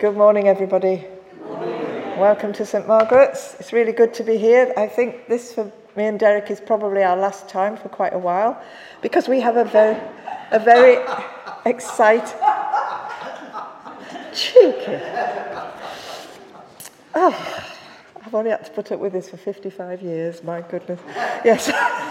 Good morning, everybody. Good morning. Welcome to St Margaret's. It's really good to be here. I think this, for me and Derek, is probably our last time for quite a while, because we have a very exciting... Cheeky. Oh, I've only had to put up with this for 55 years, my goodness. Yes.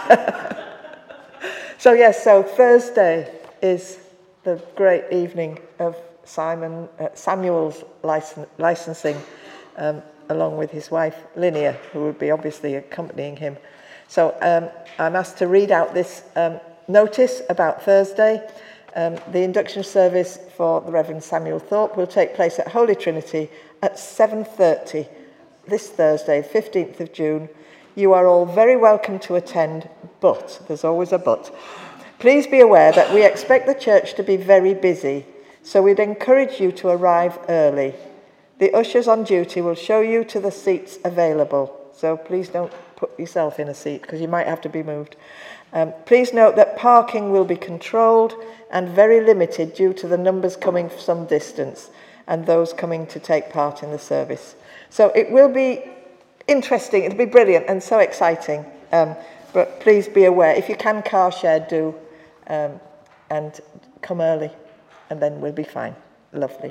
So Thursday is the great evening of Samuel's licensing, along with his wife Linnea, who will be obviously accompanying him. So I'm asked to read out this notice about Thursday. The induction service for the Reverend Samuel Thorpe will take place at Holy Trinity at 7:30 this Thursday, 15th of June. You are all very welcome to attend, but there's always a but. Please be aware that we expect the church to be very busy, so we'd encourage you to arrive early. The ushers on duty will show you to the seats available, so please don't put yourself in a seat because you might have to be moved. Please note that parking will be controlled and very limited due to the numbers coming from some distance and those coming to take part in the service. So it will be interesting, it'll be brilliant and so exciting, but please be aware, if you can car share, do, and come early. And then we'll be fine. Lovely.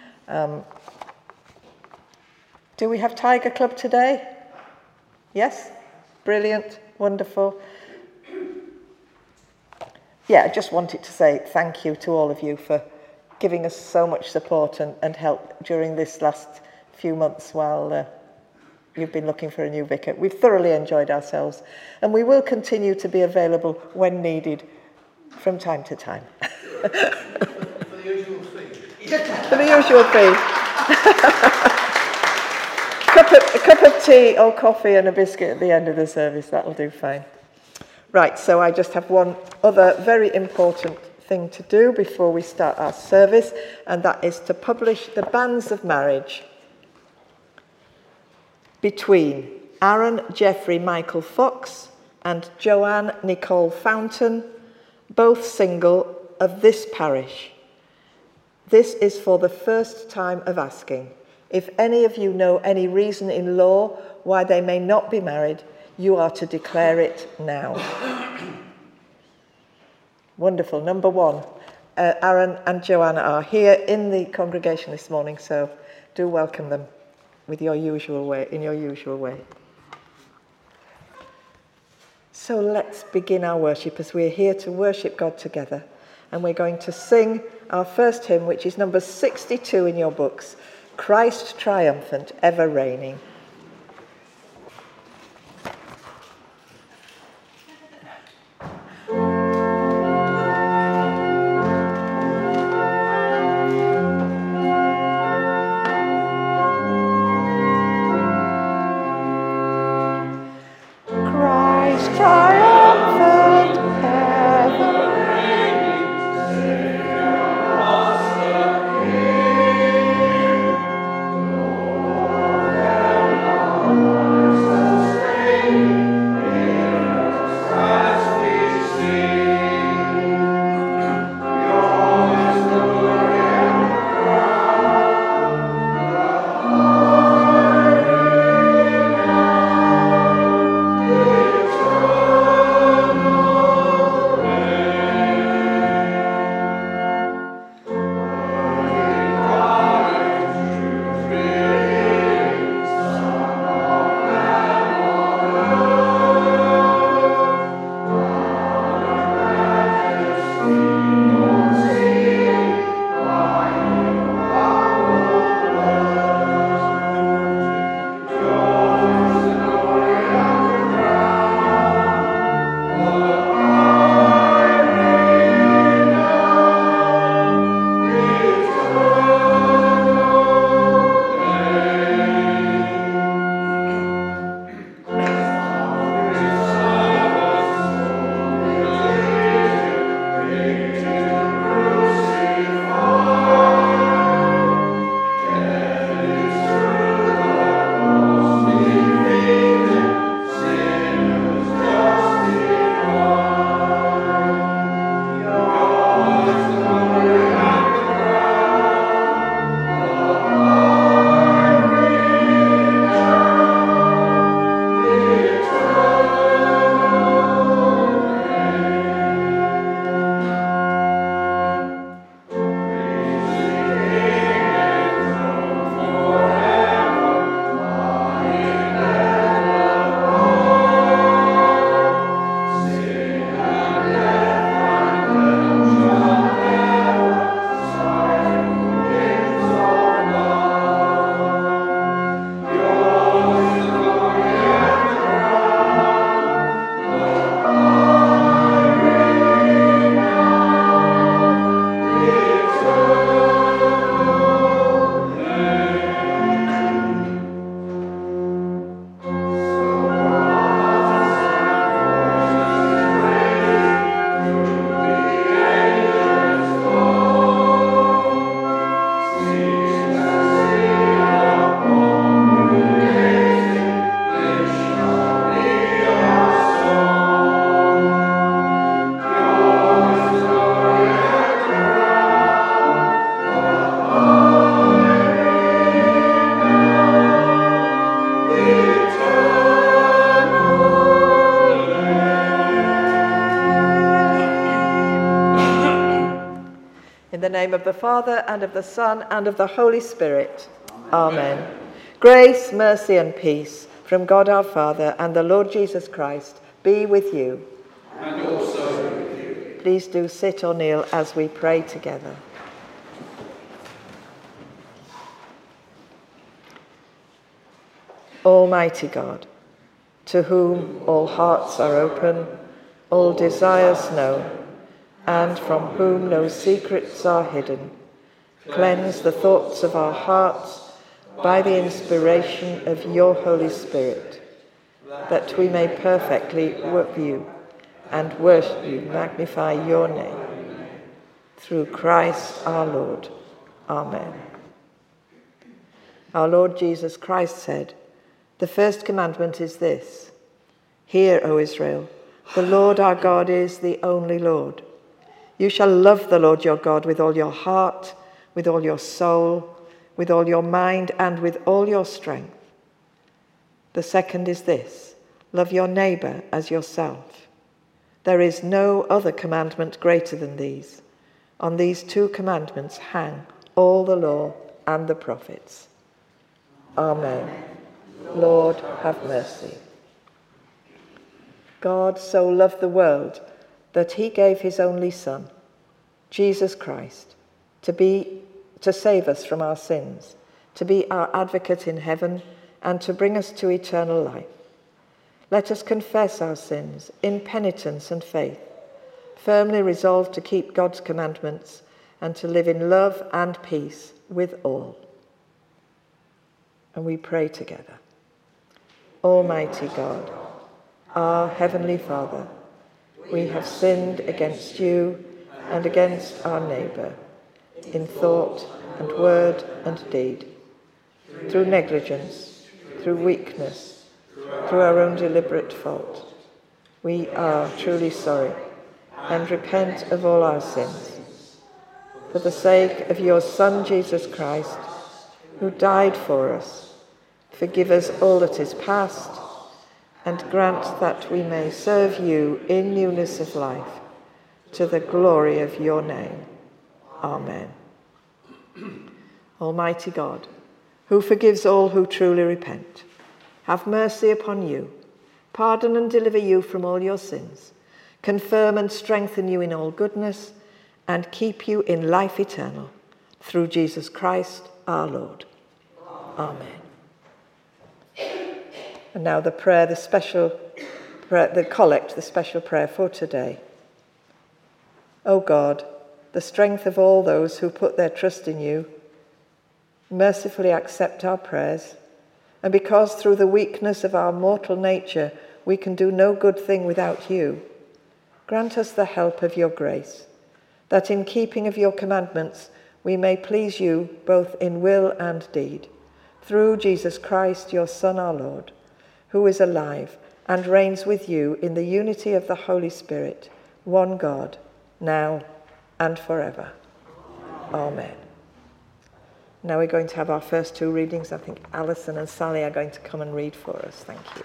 Do we have Tiger Club today? Yes? Brilliant. Wonderful. Yeah, I just wanted to say thank you to all of you for giving us so much support and help during this last few months while you've been looking for a new vicar. We've thoroughly enjoyed ourselves, and we will continue to be available when needed from time to time. For the usual fee. A cup of tea or coffee and a biscuit at the end of the service, that'll do fine. Right, so I just have one other very important thing to do before we start our service, and that is to publish the banns of marriage between Aaron Jeffrey Michael Fox and Joanne Nicole Fountain, both single, of this parish. This is for the first time of asking. If any of you know any reason in law why they may not be married, you are to declare it now. Wonderful. Number one, Aaron and Joanna are here in the congregation this morning, so do welcome them in your usual way. So let's begin our worship, as we're here to worship God together. And we're going to sing our first hymn, which is number 62 in your books, Christ Triumphant, Ever Reigning. There name of the Father, and of the Son, and of the Holy Spirit. Amen. Grace, mercy, and peace from God our Father and the Lord Jesus Christ be with you. And also with you. Please do sit or kneel as we pray together. Almighty God, to whom all hearts are open, all desires known, and from whom no secrets are hidden, cleanse the thoughts of our hearts by the inspiration of your Holy Spirit, that we may perfectly worship you and worship you, magnify your name. Through Christ our Lord. Amen. Our Lord Jesus Christ said, "The first commandment is this: Hear, O Israel, the Lord our God is the only Lord. You shall love the Lord your God with all your heart, with all your soul, with all your mind, and with all your strength. The second is this: love your neighbour as yourself. There is no other commandment greater than these. On these two commandments hang all the law and the prophets." Amen. Lord, have mercy. God so loved the world that he gave his only Son, Jesus Christ, to save us from our sins, to be our advocate in heaven, and to bring us to eternal life. Let us confess our sins in penitence and faith, firmly resolved to keep God's commandments and to live in love and peace with all. And we pray together. Almighty God, our Heavenly Father, we have sinned against you and against our neighbour, in thought and word and deed, through negligence, through weakness, through our own deliberate fault. We are truly sorry and repent of all our sins. For the sake of your Son, Jesus Christ, who died for us, forgive us all that is past, and grant that we may serve you in newness of life, to the glory of your name. Amen. Almighty God, who forgives all who truly repent, have mercy upon you, pardon and deliver you from all your sins, confirm and strengthen you in all goodness, and keep you in life eternal, through Jesus Christ our Lord. Amen. And now the prayer, the special prayer, the collect, the special prayer for today. O God, the strength of all those who put their trust in you, mercifully accept our prayers, and because through the weakness of our mortal nature we can do no good thing without you, grant us the help of your grace, that in keeping of your commandments we may please you both in will and deed, through Jesus Christ, your Son, our Lord, who is alive and reigns with you in the unity of the Holy Spirit, one God, now and forever. Amen. Now we're going to have our first two readings. I think Alison and Sally are going to come and read for us. Thank you.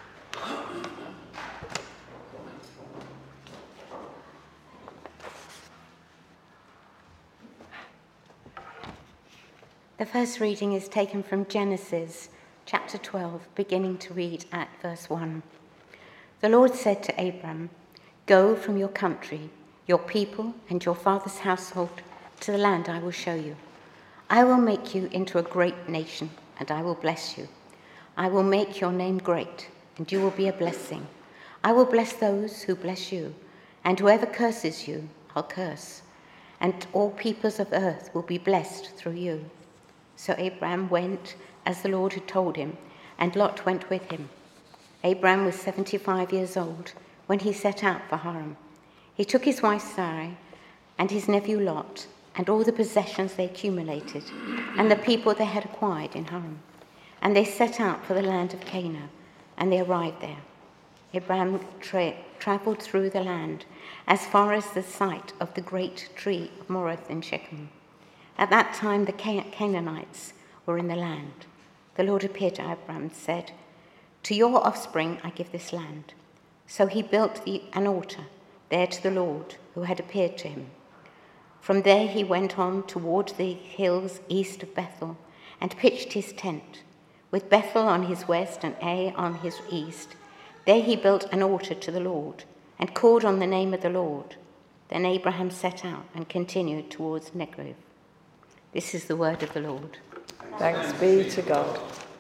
The first reading is taken from Genesis chapter 12, beginning to read at verse 1. The Lord said to Abram, "Go from your country, your people, and your father's household to the land I will show you. I will make you into a great nation, and I will bless you. I will make your name great, and you will be a blessing. I will bless those who bless you, and whoever curses you, I'll curse. And all peoples of earth will be blessed through you." So Abram went as the Lord had told him, and Lot went with him. Abram was 75 years old when he set out for Haran. He took his wife Sarai and his nephew Lot, and all the possessions they accumulated, and the people they had acquired in Haran. And they set out for the land of Canaan, and they arrived there. Abram travelled through the land as far as the site of the great tree of Moreh in Shechem. At that time the Canaanites were in the land. The Lord appeared to Abram and said, "To your offspring I give this land." So he built an altar there to the Lord who had appeared to him. From there he went on toward the hills east of Bethel and pitched his tent, with Bethel on his west and Ai on his east. There he built an altar to the Lord and called on the name of the Lord. Then Abraham set out and continued towards Negev. This is the word of the Lord. Thanks be to God.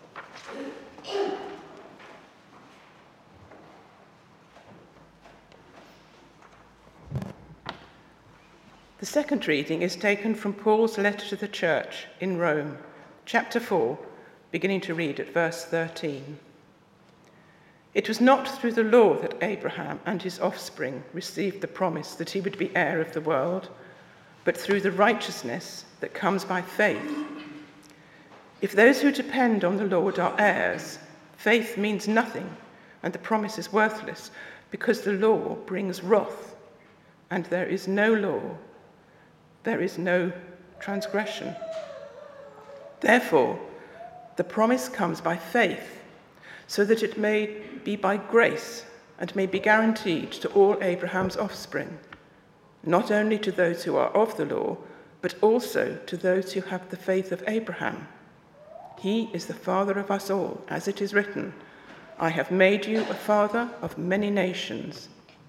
The second reading is taken from Paul's letter to the church in Rome, chapter 4, beginning to read at verse 13. It was not through the law that Abraham and his offspring received the promise that he would be heir of the world, but through the righteousness that comes by faith. If those who depend on the Lord are heirs, faith means nothing, and the promise is worthless, because the law brings wrath, and there is no law. There is no transgression. Therefore, the promise comes by faith, so that it may be by grace and may be guaranteed to all Abraham's offspring, not only to those who are of the law, but also to those who have the faith of Abraham. He is the father of us all, as it is written, I have made you a father of many nations.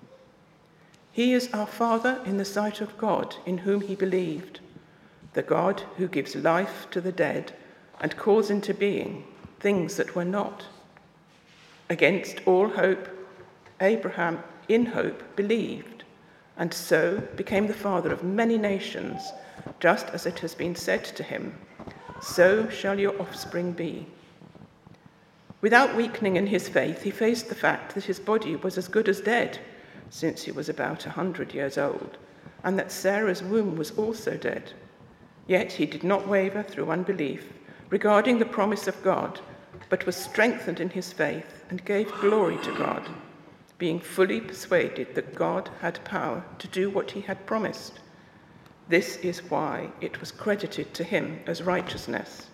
He is our Father in the sight of God, in whom he believed, the God who gives life to the dead and calls into being things that were not. Against all hope, Abraham in hope believed, and so became the father of many nations, just as it has been said to him, so shall your offspring be. Without weakening in his faith, he faced the fact that his body was as good as dead, since he was about 100 years old, and that Sarah's womb was also dead. Yet he did not waver through unbelief regarding the promise of God, but was strengthened in his faith and gave glory to God, being fully persuaded that God had power to do what he had promised. This is why it was credited to him as righteousness.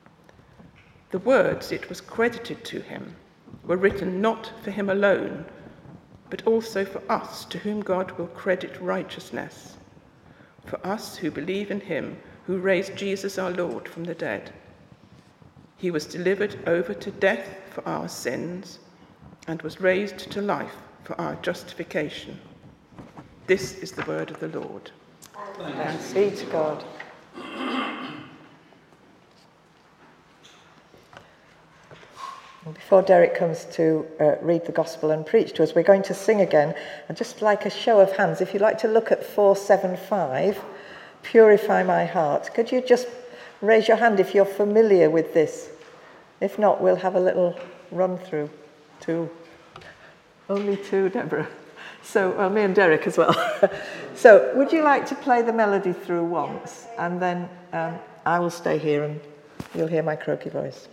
The words "it was credited to him" were written not for him alone, but also for us, to whom God will credit righteousness, for us who believe in him who raised Jesus our Lord from the dead. He was delivered over to death for our sins and was raised to life for our justification. This is the word of the Lord. Thanks be to God. Before Derek comes to read the gospel and preach to us, we're going to sing again. And just like a show of hands, if you'd like to look at 475, Purify My Heart, could you just raise your hand if you're familiar with this? If not, we'll have a little run through. Only two, Deborah. So, well, me and Derek as well. So, would you like to play the melody through once? And then I will stay here and you'll hear my croaky voice.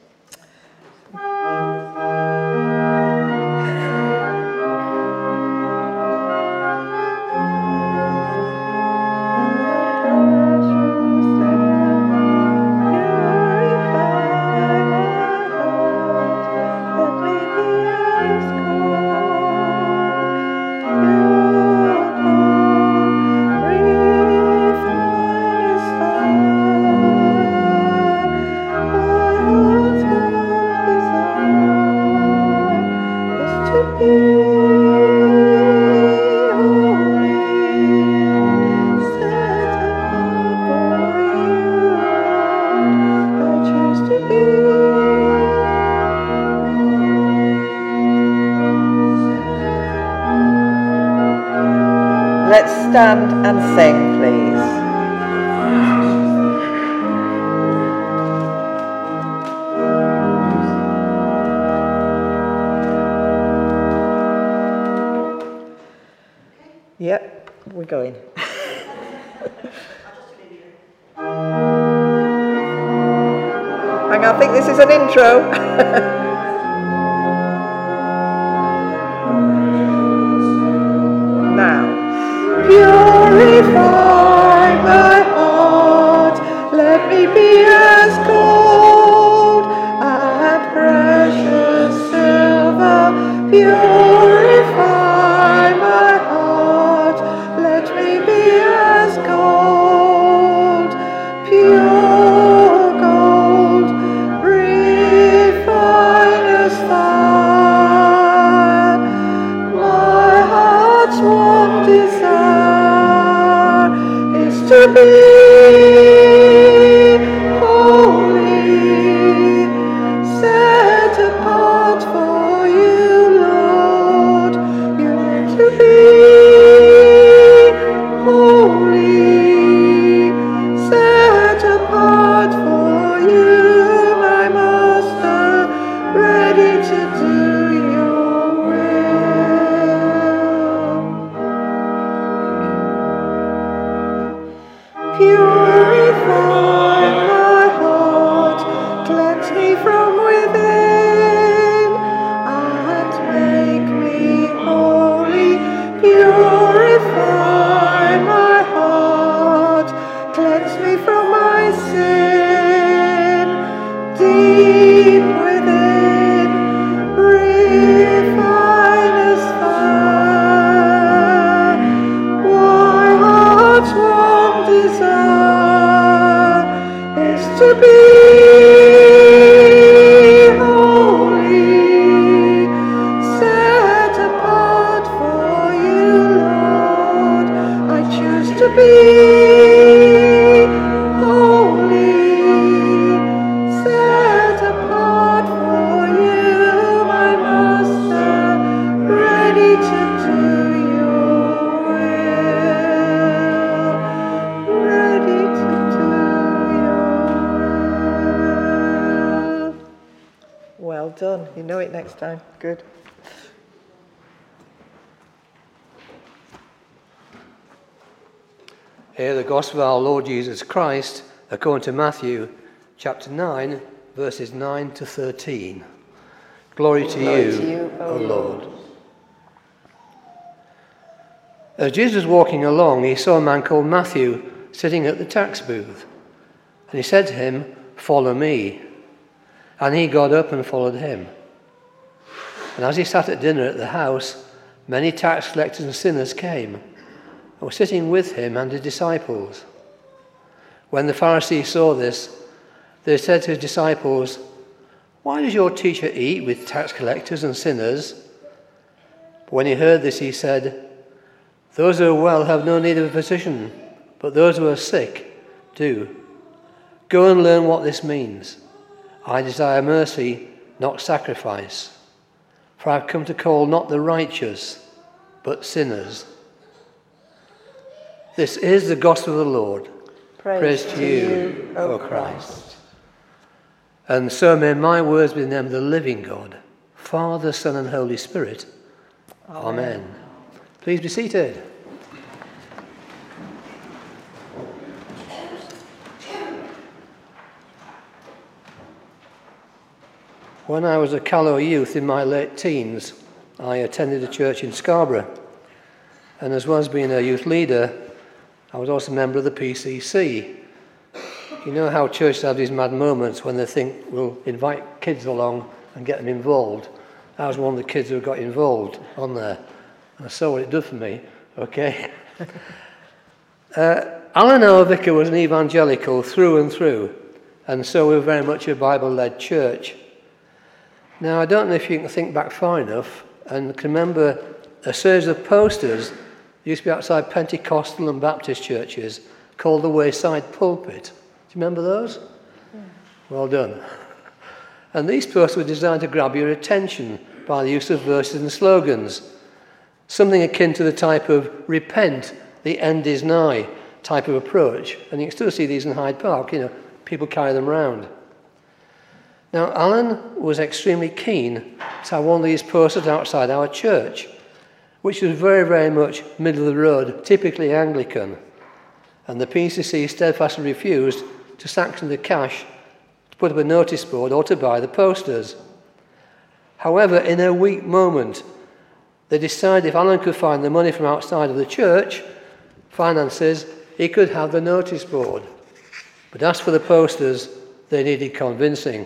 Let's stand and sing, please. Yep, we're going. Hang on, I think this is an intro. Purify my heart, let me be as gold and precious silver. Purify my heart, let me be as gold. desire is to be holy, set apart for you, Lord. You want to be holy, set apart for you, my Master, ready to do your will. Purify my heart, cleanse me from within, and make me holy. Purify my heart, cleanse me from my sin. Deep within, refine as fire. My heart's one desire is to be holy, set apart for you, Lord. I choose to be holy, set apart for you, my Master, ready to do your will, ready to do your will. Well done. You know it next time. Good. Hear the gospel of our Lord Jesus Christ according to Matthew chapter 9, verses 9 to 13. Glory to you, O Lord. As Jesus was walking along, he saw a man called Matthew sitting at the tax booth. And he said to him, "Follow me." And he got up and followed him. And as he sat at dinner at the house, many tax collectors and sinners came and were sitting with him and his disciples. When the Pharisees saw this, they said to his disciples, "Why does your teacher eat with tax collectors and sinners?" But when he heard this, he said, "Those who are well have no need of a physician, but those who are sick do. Go and learn what this means. I desire mercy, not sacrifice. For I have come to call not the righteous, but sinners." This is the gospel of the Lord. Praise to you, O Christ. And so may my words be in them, the living God, Father, Son, and Holy Spirit. Amen. Please be seated. When I was a callow youth in my late teens, I attended a church in Scarborough. And as well as being a youth leader, I was also a member of the PCC. You know how churches have these mad moments when they think we'll invite kids along and get them involved. I was one of the kids who got involved on there. And I saw what it did for me, okay? Alan, our vicar, was an evangelical through and through. And so we were very much a Bible-led church. Now, I don't know if you can think back far enough and can remember a series of posters that used to be outside Pentecostal and Baptist churches called the Wayside Pulpit. Do you remember those? Yeah. Well done. And these posters were designed to grab your attention by the use of verses and slogans. Something akin to the type of "repent, the end is nigh" type of approach. And you can still see these in Hyde Park, people carry them around. Now, Alan was extremely keen to have one of these posters outside our church, which was very, very much middle of the road, typically Anglican. And the PCC steadfastly refused to sanction the cash to put up a notice board or to buy the posters. However, in a weak moment, they decided if Alan could find the money from outside of the church, finances, he could have the notice board. But as for the posters, they needed convincing.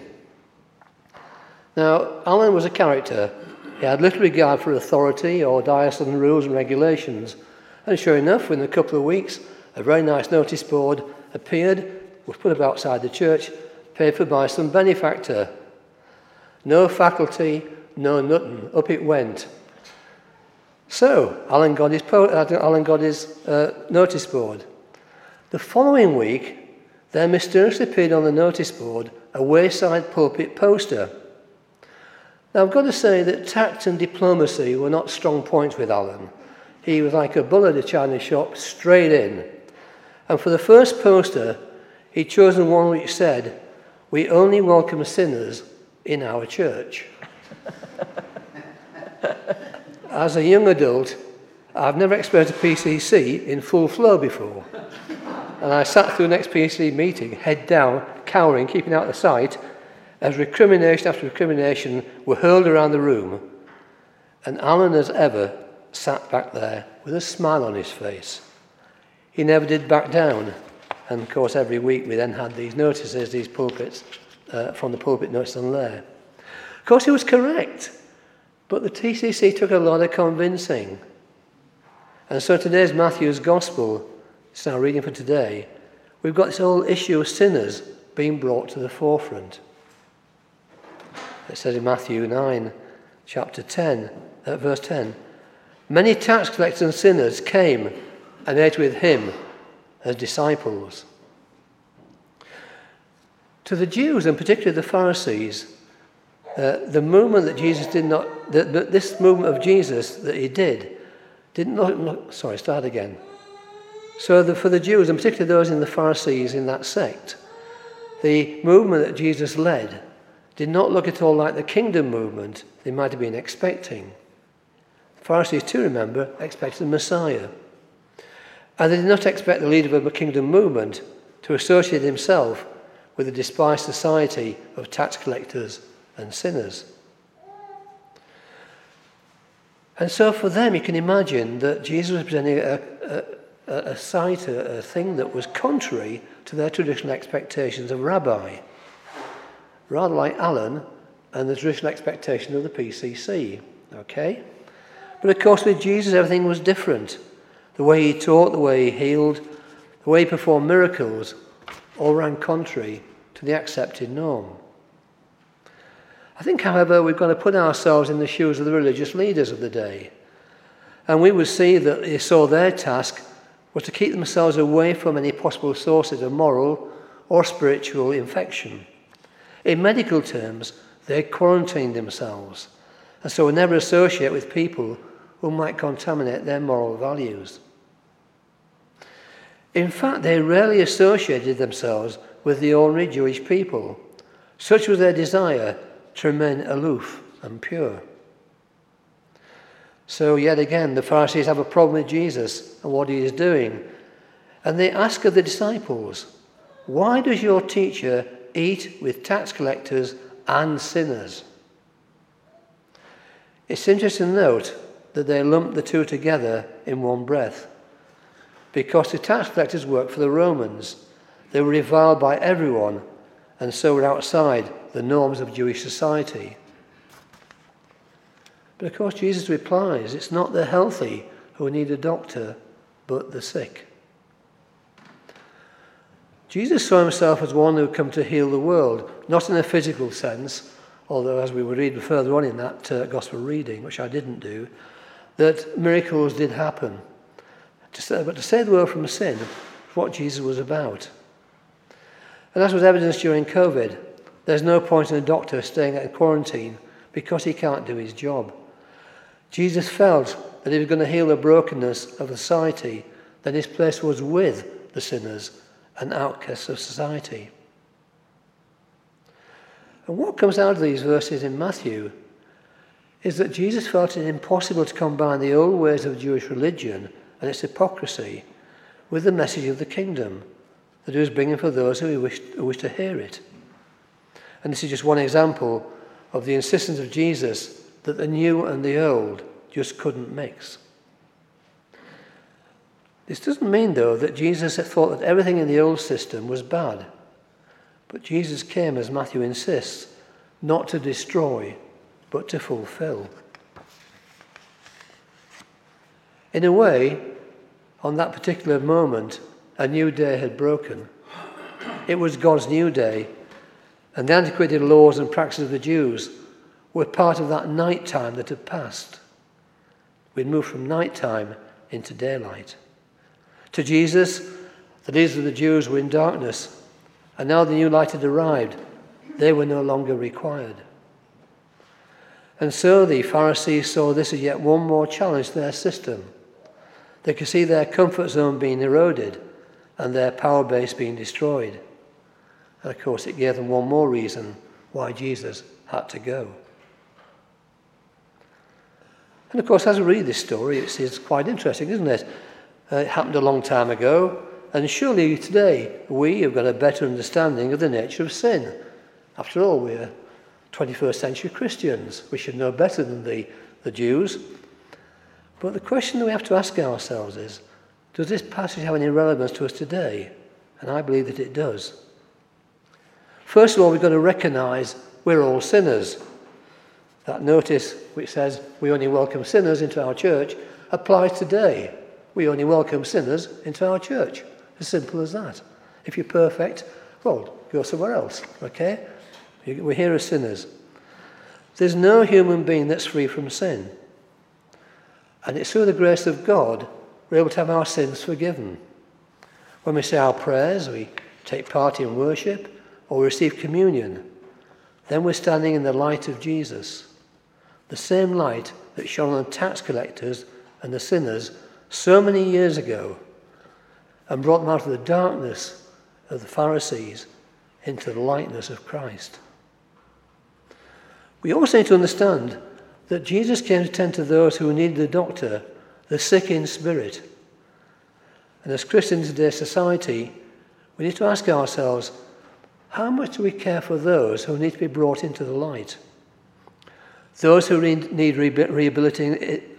Now, Alan was a character. He had little regard for authority or diocesan rules and regulations. And sure enough, within a couple of weeks, a very nice notice board appeared, was put up outside the church, paid for by some benefactor. No faculty, no nothing. Up it went. So, Alan got his notice board. The following week, there mysteriously appeared on the notice board a wayside pulpit poster. Now, I've got to say that tact and diplomacy were not strong points with Alan. He was like a bull at a china shop, straight in. And for the first poster, he'd chosen one which said, "We only welcome sinners in our church." As a young adult, I've never experienced a PCC in full flow before. And I sat through the next PCC meeting, head down, cowering, keeping out of sight, as recrimination after recrimination were hurled around the room. And Alan, as ever, sat back there with a smile on his face. He never did back down. And of course, every week we then had these notices, these pulpits, from the pulpit notice on there. Of course, he was correct. But the TCC took a lot of convincing. And so today's Matthew's Gospel, it's our reading for today, we've got this whole issue of sinners being brought to the forefront. It says in Matthew 9, chapter 10, verse 10, "Many tax collectors and sinners came and ate with him as disciples." To the Jews, and particularly the Pharisees, the movement that Jesus did not, this movement of Jesus that he didn't look, sorry, start again. So for the Jews, and particularly those in the Pharisees in that sect, the movement that Jesus led did not look at all like the kingdom movement they might have been expecting. The Pharisees, too, remember, expected the Messiah. And they did not expect the leader of a kingdom movement to associate himself with the despised society of tax collectors and sinners. And so for them, you can imagine that Jesus was presenting a sight, a thing that was contrary to their traditional expectations of rabbi, rather like Alan and the traditional expectation of the PCC. Okay? But of course, with Jesus, everything was different. The way he taught, the way he healed, the way he performed miracles, all ran contrary to the accepted norm. I think, however, we've got to put ourselves in the shoes of the religious leaders of the day. And we would see that they saw their task was to keep themselves away from any possible sources of moral or spiritual infection. In medical terms, they quarantined themselves, and so would never associate with people who might contaminate their moral values. In fact, they rarely associated themselves with the ordinary Jewish people. Such was their desire to remain aloof and pure. So yet again, the Pharisees have a problem with Jesus and what he is doing. And they ask of the disciples, "Why does your teacher eat with tax collectors and sinners?" It's interesting to note that they lump the two together in one breath, because the tax collectors worked for the Romans. They were reviled by everyone, and so were outside the norms of Jewish society. But of course, Jesus replies, it's not the healthy who need a doctor, but the sick. Jesus saw himself as one who had come to heal the world, not in a physical sense, although as we will read further on in that gospel reading, which I didn't do, that miracles did happen. But to save the world from sin is what Jesus was about. And as was evidenced during COVID, there's no point in a doctor staying in quarantine because he can't do his job. Jesus felt that if he was going to heal the brokenness of society, then his place was with the sinners and outcasts of society. And what comes out of these verses in Matthew is that Jesus felt it impossible to combine the old ways of Jewish religion and its hypocrisy with the message of the kingdom that he was bringing for those who wish to hear it. And this is just one example of the insistence of Jesus that the new and the old just couldn't mix. This doesn't mean, though, that Jesus thought that everything in the old system was bad. But Jesus came, as Matthew insists, not to destroy, but to fulfill. In a way, on that particular moment, a new day had broken. It was God's new day, and the antiquated laws and practices of the Jews were part of that night time that had passed. we'd move from nighttime into daylight. To Jesus, the leaders of the Jews were in darkness, and now the new light had arrived. They were no longer required. And so the Pharisees saw this as yet one more challenge to their system. They could see their comfort zone being eroded and their power base being destroyed. And of course, it gave them one more reason why Jesus had to go. And of course, as we read this story, it's quite interesting, isn't it? It happened a long time ago, and surely today we have got a better understanding of the nature of sin. After all, we're 21st century Christians. We should know better than the Jews. But the question that we have to ask ourselves is, does this passage have any relevance to us today? And I believe that it does. First of all, we've got to recognise we're all sinners. That notice which says we only welcome sinners into our church applies today. We only welcome sinners into our church. As simple as that. If you're perfect, well, go somewhere else, okay? We're here as sinners. There's no human being that's free from sin. And it's through the grace of God we're able to have our sins forgiven. When we say our prayers, we take part in worship, or we receive communion, then we're standing in the light of Jesus. The same light that shone on the tax collectors and the sinners so many years ago and brought them out of the darkness of the Pharisees into the lightness of Christ. We also need to understand that Jesus came to tend to those who needed a doctor, the sick in spirit. And as Christians in today's society, we need to ask ourselves, how much do we care for those who need to be brought into the light? Those who need rehabilitating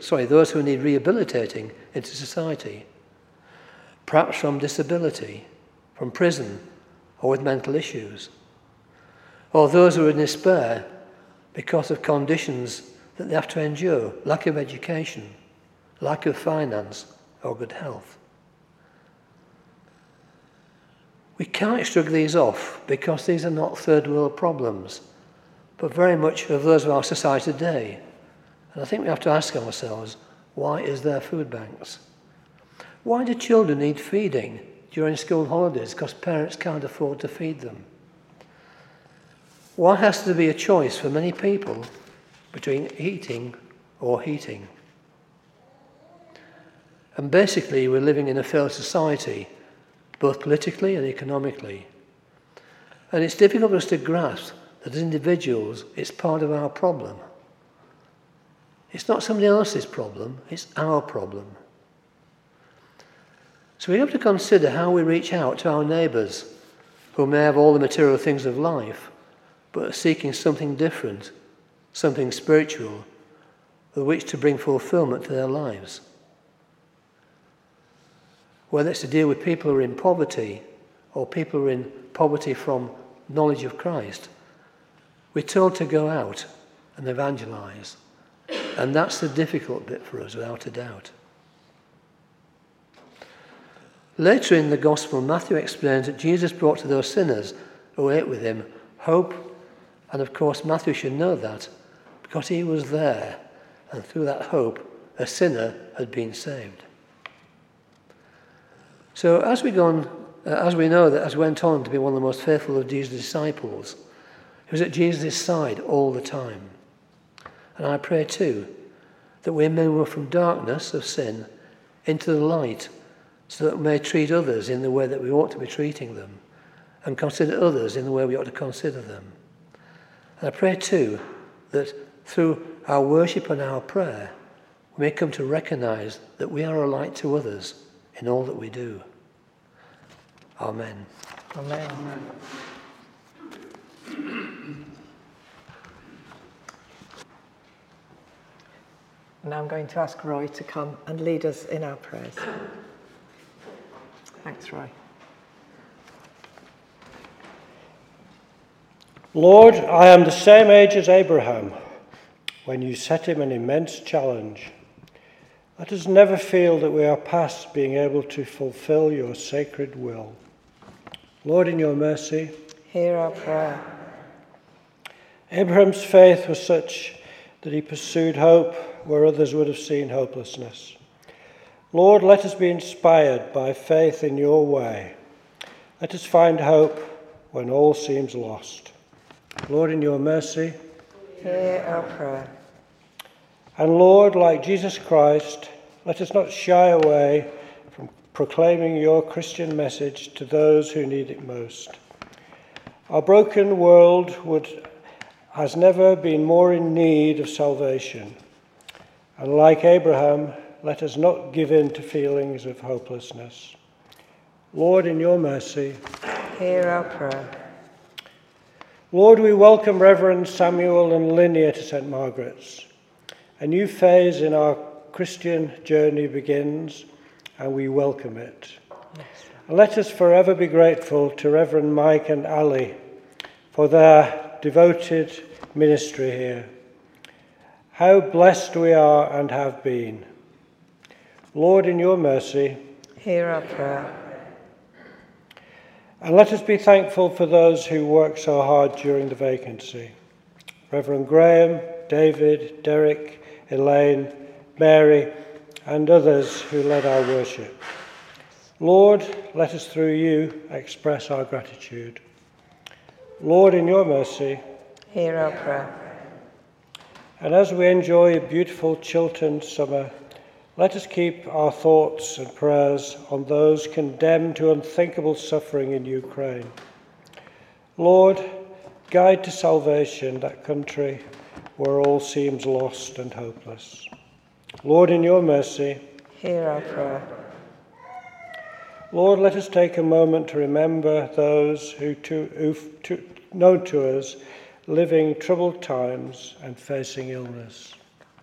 into society, perhaps from disability, from prison, or with mental issues, or those who are in despair because of conditions that they have to endure, lack of education, lack of finance, or good health. We can't shrug these off because these are not third world problems, but very much of those of our society today. And I think we have to ask ourselves, why is there food banks? Why do children need feeding during school holidays because parents can't afford to feed them? Why has there to be a choice for many people between eating or heating? And basically, we're living in a failed society, both politically and economically. And it's difficult for us to grasp that as individuals, it's part of our problem. It's not somebody else's problem, it's our problem. So we have to consider how we reach out to our neighbours who may have all the material things of life, but are seeking something different, something spiritual, with which to bring fulfilment to their lives. Whether it's to deal with people who are in poverty or people who are in poverty from knowledge of Christ, we're told to go out and evangelize. And that's the difficult bit for us, without a doubt. Later in the Gospel, Matthew explains that Jesus brought to those sinners who ate with him hope. And of course, Matthew should know that because he was there. And through that hope, a sinner had been saved. So as we know that as went on to be one of the most faithful of Jesus' disciples, he was at Jesus' side all the time. And I pray too that we may move from darkness of sin into the light, so that we may treat others in the way that we ought to be treating them, and consider others in the way we ought to consider them. And I pray too that through our worship and our prayer, we may come to recognise that we are a light to others in all that we do. Amen. Amen. Now I'm going to ask Roy to come and lead us in our prayers. Thanks, Roy. Lord, I am the same age as Abraham when you set him an immense challenge. Let us never feel that we are past being able to fulfill your sacred will. Lord, in your mercy, Hear our prayer. Abraham's faith was such that he pursued hope where others would have seen hopelessness. Lord, let us be inspired by faith in your way. Let us find hope when all seems lost. Lord, in your mercy, hear our prayer. And Lord, like Jesus Christ, let us not shy away from proclaiming your Christian message to those who need it most. Our broken world has never been more in need of salvation. And like Abraham, let us not give in to feelings of hopelessness. Lord, in your mercy, hear our prayer. Lord, we welcome Reverend Samuel and Linnea to St. Margaret's. A new phase in our Christian journey begins, and we welcome it. Yes. And let us forever be grateful to Reverend Mike and Ali for their devoted ministry here. How blessed we are and have been. Lord, in your mercy, hear our prayer. And let us be thankful for those who work so hard during the vacancy. Reverend Graham, David, Derek, Elaine, Mary, and others who led our worship. Lord, let us through you express our gratitude. Lord, in your mercy, hear our prayer. And as we enjoy a beautiful Chiltern summer, let us keep our thoughts and prayers on those condemned to unthinkable suffering in Ukraine. Lord, guide to salvation that country where all seems lost and hopeless. Lord, in your mercy, hear our prayer. Lord, let us take a moment to remember those who known to us living troubled times and facing illness.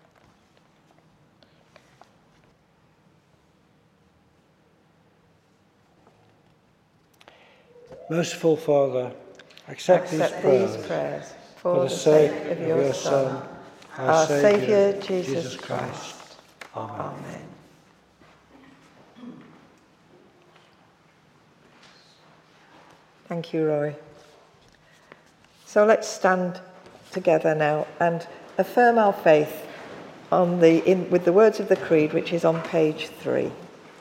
Merciful Father, accept these prayers for the sake of your Son, our Saviour, Jesus Christ. Amen. Thank you, Roy. So let's stand together now and affirm our faith with the words of the Creed, which is on page 3.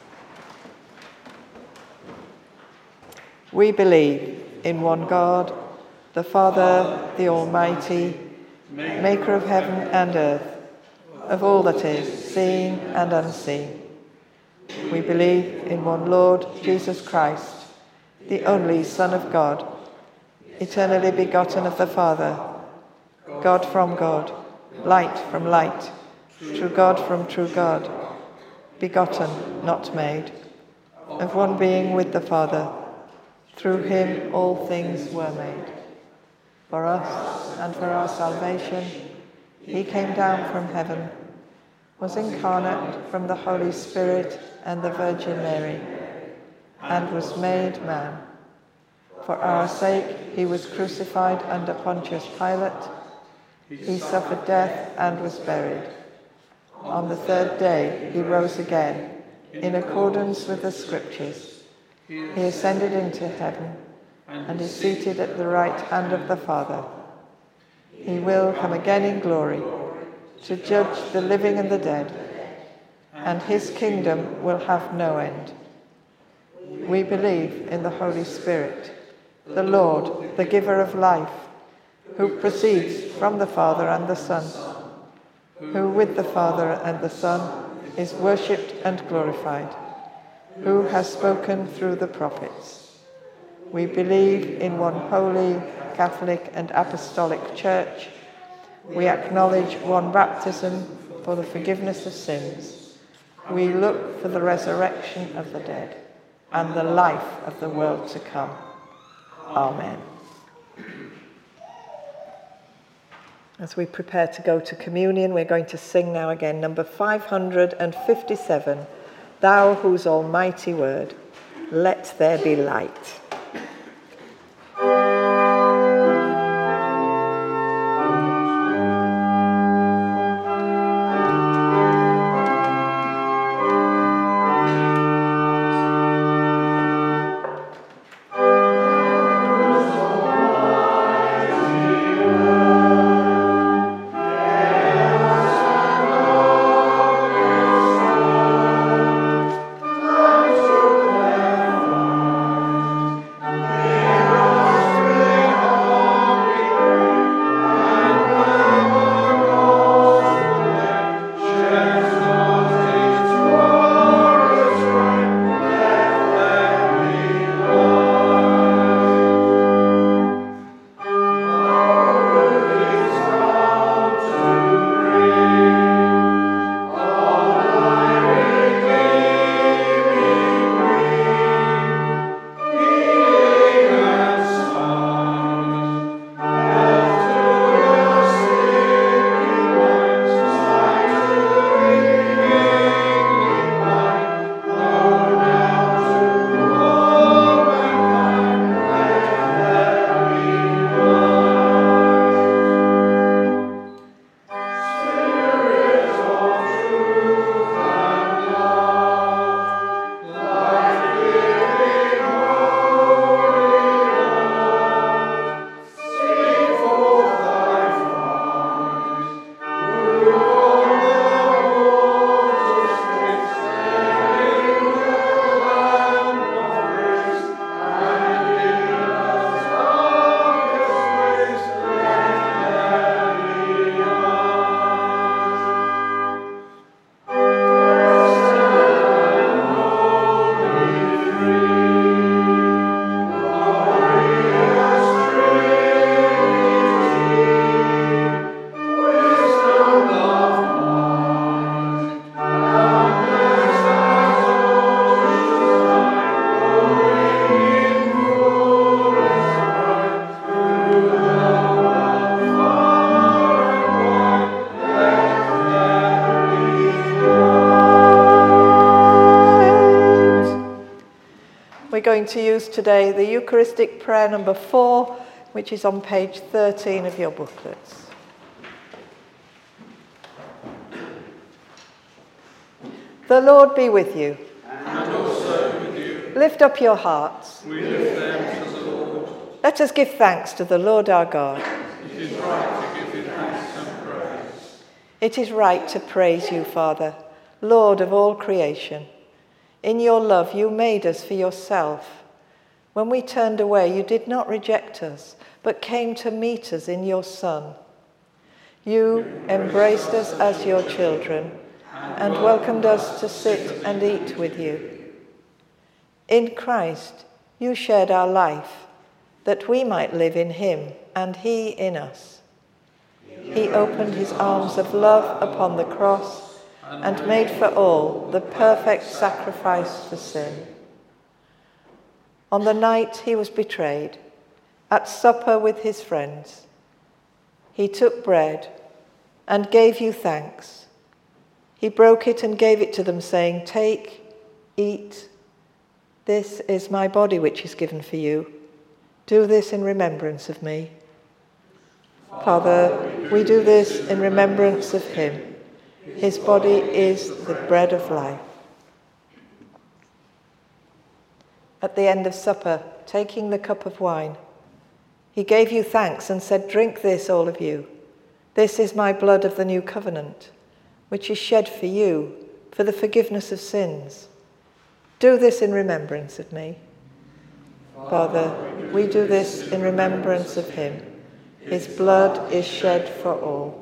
We believe in one God, the Father, the Almighty, maker of heaven and earth, of all that is seen and unseen. We believe in one Lord, Jesus Christ, the only Son of God, eternally begotten of the Father, God from God, light from light, true God from true God, begotten, not made, of one being with the Father. Through him all things were made. For us and for our salvation, he came down from heaven, was incarnate from the Holy Spirit and the Virgin Mary, and was made man. For our sake he was crucified under Pontius Pilate. He suffered death and was buried. On the third day he rose again, in accordance with the Scriptures. He ascended into heaven and is seated at the right hand of the Father. He will come again in glory to judge the living and the dead, and his kingdom will have no end. We believe in the Holy Spirit, the Lord, the giver of life, who proceeds from the Father and the Son, who with the Father and the Son is worshipped and glorified, who has spoken through the prophets. We believe in one holy, Catholic and Apostolic Church. We acknowledge one baptism for the forgiveness of sins. We look for the resurrection of the dead and the life of the world to come. Amen. As we prepare to go to communion, we're going to sing now again number 557, Thou whose almighty word, let there be light. Amen. We're going to use today the Eucharistic prayer number 4, which is on page 13 of your booklets. The Lord be with you. And also with you. Lift up your hearts. We lift them to the Lord. Let us give thanks to the Lord our God. It is right to give you thanks and praise. It is right to praise you, Father, Lord of all creation. In your love you made us for yourself. When we turned away, you did not reject us, but came to meet us in your Son. You embraced us as your children and welcomed us to sit and eat with you. In Christ, you shared our life, that we might live in him and he in us. He opened his arms of love upon the cross and made for all the perfect sacrifice for sin. On the night he was betrayed, at supper with his friends, he took bread and gave you thanks. He broke it and gave it to them, saying, "Take, eat. This is my body which is given for you. Do this in remembrance of me." Father, we do this in remembrance of him. His body is the bread of life. At the end of supper, taking the cup of wine, he gave you thanks and said, "Drink this, all of you. This is my blood of the new covenant, which is shed for you for the forgiveness of sins. Do this in remembrance of me." Father, we do this in remembrance of him. His blood is shed for all.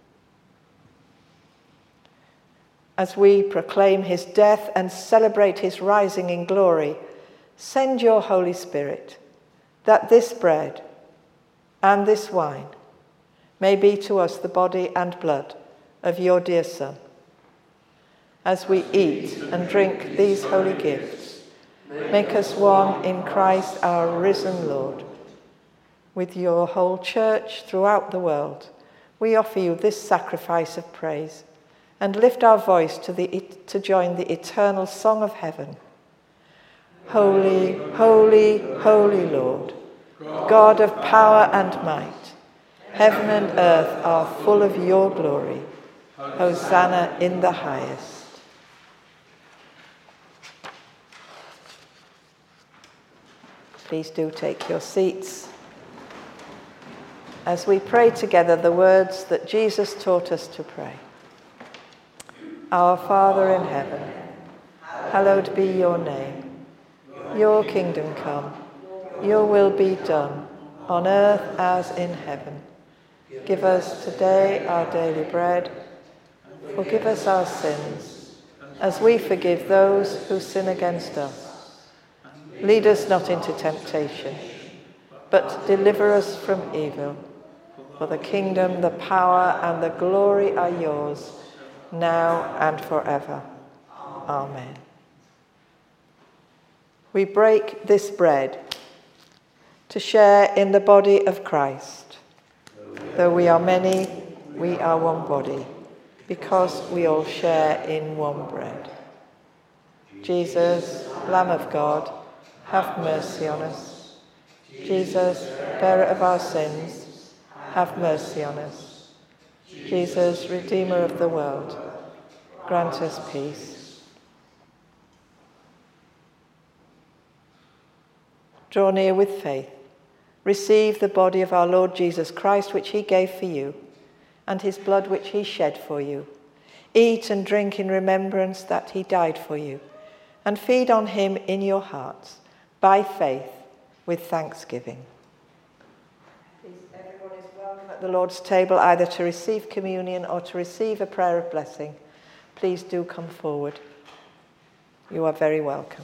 As we proclaim his death and celebrate his rising in glory, send your Holy Spirit, that this bread and this wine may be to us the body and blood of your dear Son. As we eat and drink these holy gifts, make us one in Christ our risen Lord. With your whole church throughout the world, we offer you this sacrifice of praise and lift our voice to join the eternal song of heaven. Holy, holy, holy Lord, God of power and might, heaven and earth are full of your glory. Hosanna in the highest. Please do take your seats as we pray together the words that Jesus taught us to pray. Our Father in heaven, hallowed be your name. Your kingdom come, your will be done, on earth as in heaven. Give us today our daily bread. Forgive us our sins, as we forgive those who sin against us. Lead us not into temptation, but deliver us from evil. For the kingdom, the power, and the glory are yours, now and forever. Amen. We break this bread to share in the body of Christ. Though we are many, we are one body, because we all share in one bread. Jesus, Lamb of God, have mercy on us. Jesus, bearer of our sins, have mercy on us. Jesus, Redeemer of the world, grant us peace. Draw near with faith. Receive the body of our Lord Jesus Christ, which he gave for you, and his blood which he shed for you. Eat and drink in remembrance that he died for you, and feed on him in your hearts, by faith, with thanksgiving. Everyone is welcome at the Lord's table, either to receive communion or to receive a prayer of blessing. Please do come forward. You are very welcome.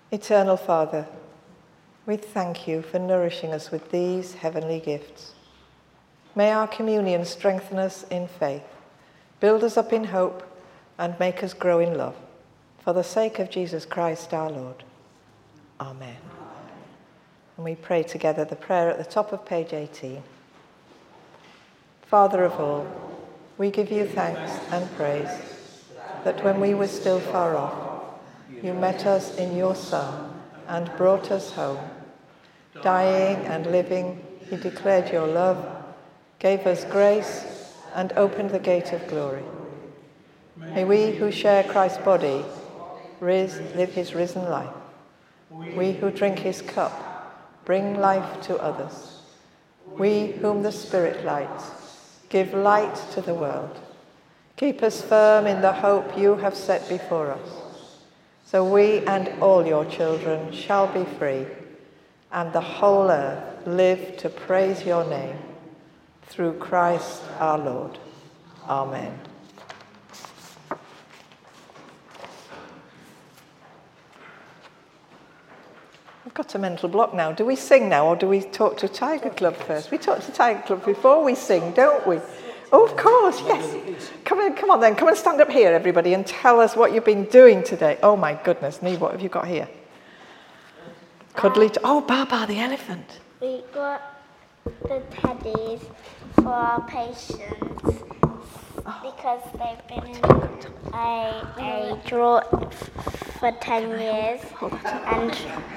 Eternal Father, we thank you for nourishing us with these heavenly gifts. May our communion strengthen us in faith, build us up in hope, and make us grow in love. For the sake of Jesus Christ our Lord. Amen. And we pray together the prayer at the top of page 18. Father of all, we give you thanks and praise that when we were still far off, you met us in your Son and brought us home. Dying and living, he declared your love, gave us grace, and opened the gate of glory. May we who share Christ's body live his risen life. We who drink his cup bring life to others. We whom the Spirit lights give light to the world. Keep us firm in the hope you have set before us. So we and all your children shall be free, and the whole earth live to praise your name. Through Christ our Lord. Amen. I've got a mental block now. Do we sing now, or do we talk to Tiger Club first? We talk to Tiger Club before we sing, don't we? Oh, of course, yes. Come on then. Come and stand up here, everybody, and tell us what you've been doing today. Oh, my goodness, Neve, what have you got here? Cuddly. Oh, Baba the elephant. We got the teddies for our patients because they've been in a draw for 10 years. And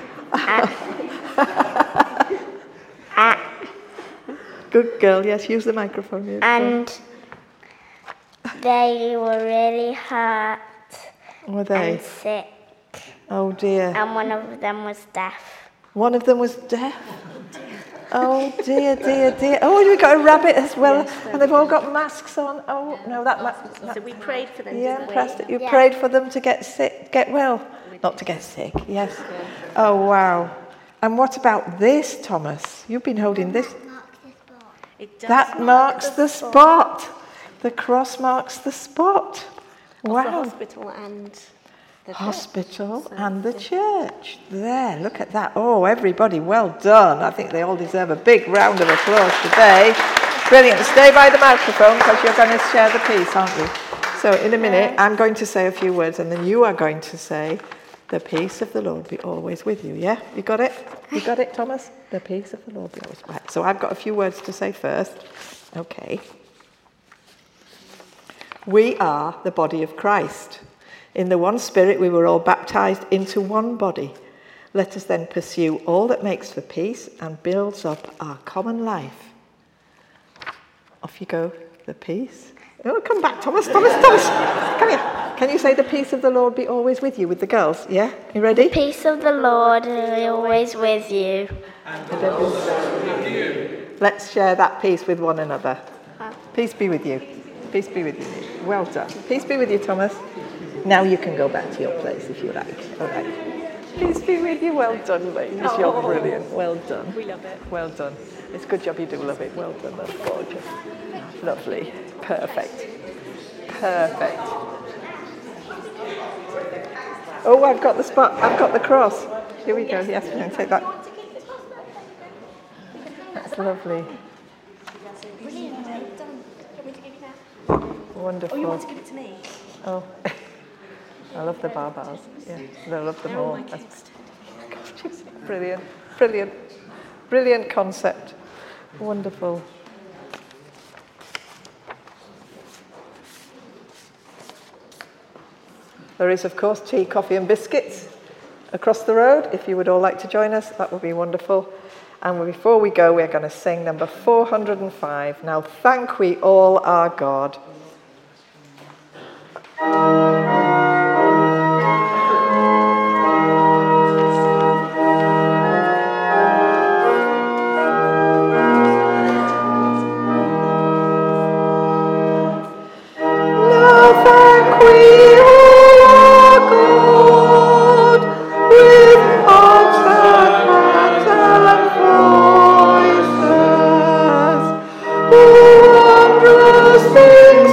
good girl, yes, use the microphone. Yes. And they were really hurt Were they? and sick. Oh dear. And one of them was deaf. One of them was deaf? Oh dear, dear, dear. Oh, and we got a rabbit as well, and they've all got masks on. Oh no, So we prayed for them, yeah, didn't we? impressed that you prayed for them to get well. Not to get sick, yes. Oh wow. And what about this, Thomas? You've been holding this. That marks the spot. The cross marks the spot. Wow. The hospital and the Hospital church. and the church. There, look at that. Oh, everybody, well done. I think they all deserve a big round of applause today. Brilliant. Stay by the microphone because you're going to share the piece, aren't you? So in a minute, I'm going to say a few words and then you are going to say, the peace of the Lord be always with you. Yeah? You got it? You got it, Thomas? The peace of the Lord be always with you. Right. So I've got a few words to say first. Okay. We are the body of Christ. In the one Spirit we were all baptized into one body. Let us then pursue all that makes for peace and builds up our common life. Off you go, the peace. Oh, come back, Thomas. Come here. Can you say the peace of the Lord be always with you with the girls? Yeah? You ready? The peace of the Lord is always with you. Let's share that peace with one another. Peace be with you. Peace be with you. Well done. Peace be with you, Thomas. Now you can go back to your place if you like. All right. Peace be with you. Well done, ladies. You're brilliant. Well done. We love it. Well done. It's a good job you do love it. Well done. That's gorgeous. Lovely. Perfect. Perfect. Oh, I've got the spot. I've got the cross. Here we go. Yes, we can take that. That's lovely. Wonderful. Oh, you want to give it to me? Oh, I love the barbars. Yeah, I love them all. My kids. Brilliant, brilliant, brilliant concept. Wonderful. There is, of course, tea, coffee and biscuits across the road. If you would all like to join us, that would be wonderful. And before we go, we're going to sing number 405. Now, thank we all our God. Things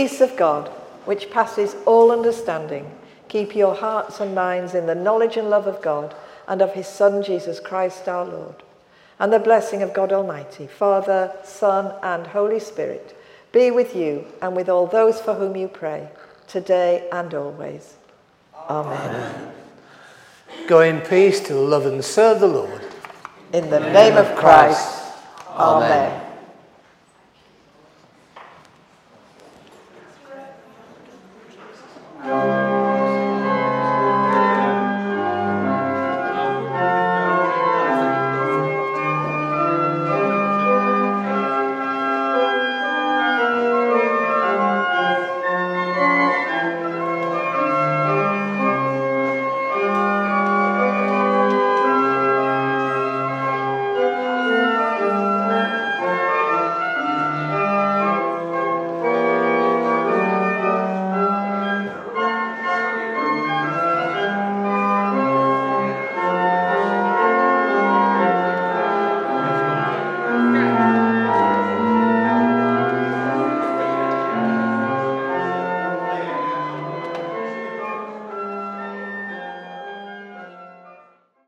peace of God, which passes all understanding, keep your hearts and minds in the knowledge and love of God and of his Son, Jesus Christ our Lord. And the blessing of God Almighty, Father, Son, and Holy Spirit, be with you and with all those for whom you pray, today and always. Amen. Go in peace to love and serve the Lord. In the name of Christ. Amen.